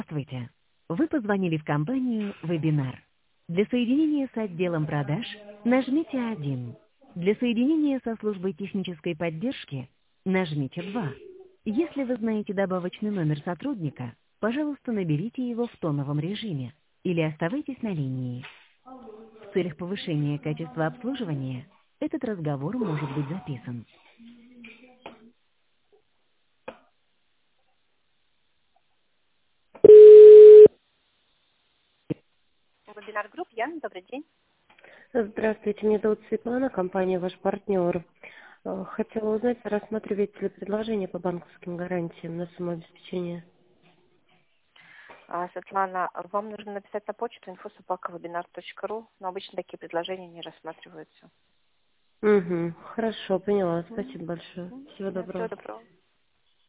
Здравствуйте. Вы позвонили в компанию «Вебинар». Для соединения с отделом продаж нажмите 1. Для соединения со службой технической поддержки нажмите 2. Если вы знаете добавочный номер сотрудника, пожалуйста, наберите его в тоновом режиме или оставайтесь на линии. В целях повышения качества обслуживания этот разговор может быть записан. Вебинар Групп, Яна, добрый день. Здравствуйте, меня зовут Светлана, компания «Ваш партнер». Хотела узнать, рассматриваете ли предложение по банковским гарантиям на самообеспечение? Светлана, вам нужно написать на почту info@webinar.ru, но обычно такие предложения не рассматриваются. Угу, хорошо, поняла. Спасибо большое. Всего Да, всего доброго. доброго.